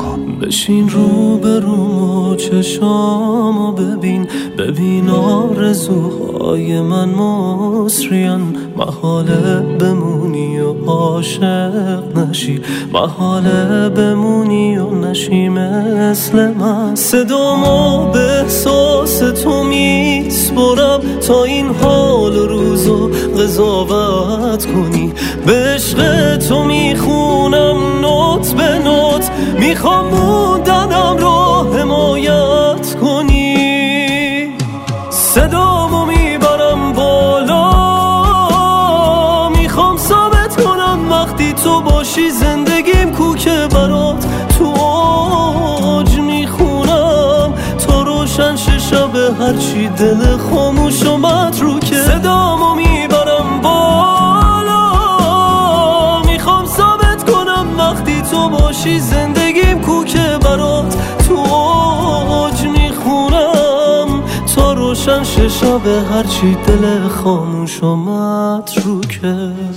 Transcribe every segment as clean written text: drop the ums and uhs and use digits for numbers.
بشین رو به روم و چشامو ببین آرزوهای من مصریان. محاله بمونی و عاشق نشی، محاله بمونی و نشی مثل من. صدامو به احساس تو میسپرم تا این حال و روزو قضاوت کنی. به عشق تو میخونم نوت به نوت، میخوام موندنم رو حمایت کنی. صدامو میبرم بالا، میخوام ثابت کنم وقتی تو باشی زندگیم کوکه برات تو اوج میخونم تا روشن شه شب هرچی دل خاموش و متروکه. صدامو میبرم بالا، میخوام ثابت کنم وقتی تو باشی زندگیم کوکه برات تو اوج میخونم تا روشن شه شب هرچی دل خاموش و متروکه.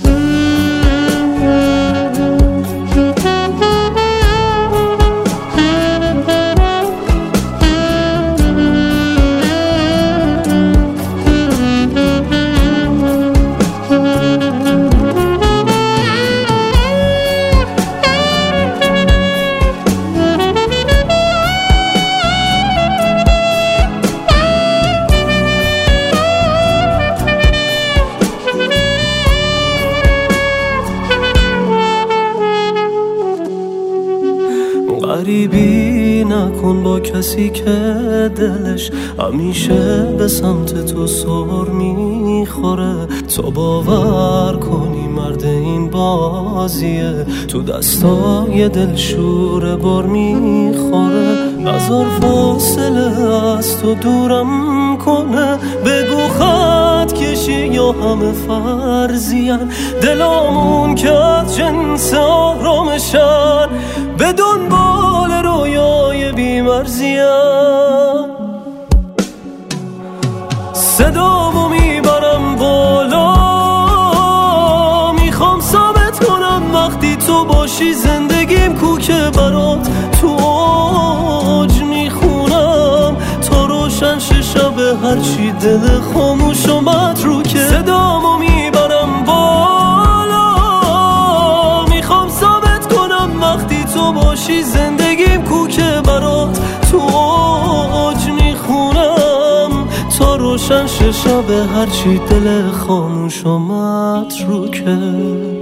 غریبی نکن با کسی که دلش همیشه به سمت تو سر میخوره. تو باور کنی مرد این بازیه، تو دستای دل شور بر میخوره. نظر فاصله از تو دورم کنه، بگو خط کشی یا همه فرضیان. دلامون که از جنس آرامشن، به دنبال رویای بی‌مرزی‌ام. صدامو میبرم بالا، میخوام ثابت کنم وقتی تو باشی زندگیم کوکه برات تو اوج میخونم تا روشن شه شب هرچی دل خاموش و متروکه. صدامو میبرم بالا، میخوام ثابت کنم وقتی تو باشی زندگیم کوکه برات تو اوج میخونم تا روشن شه شب هرچی دل خاموش و متروکه.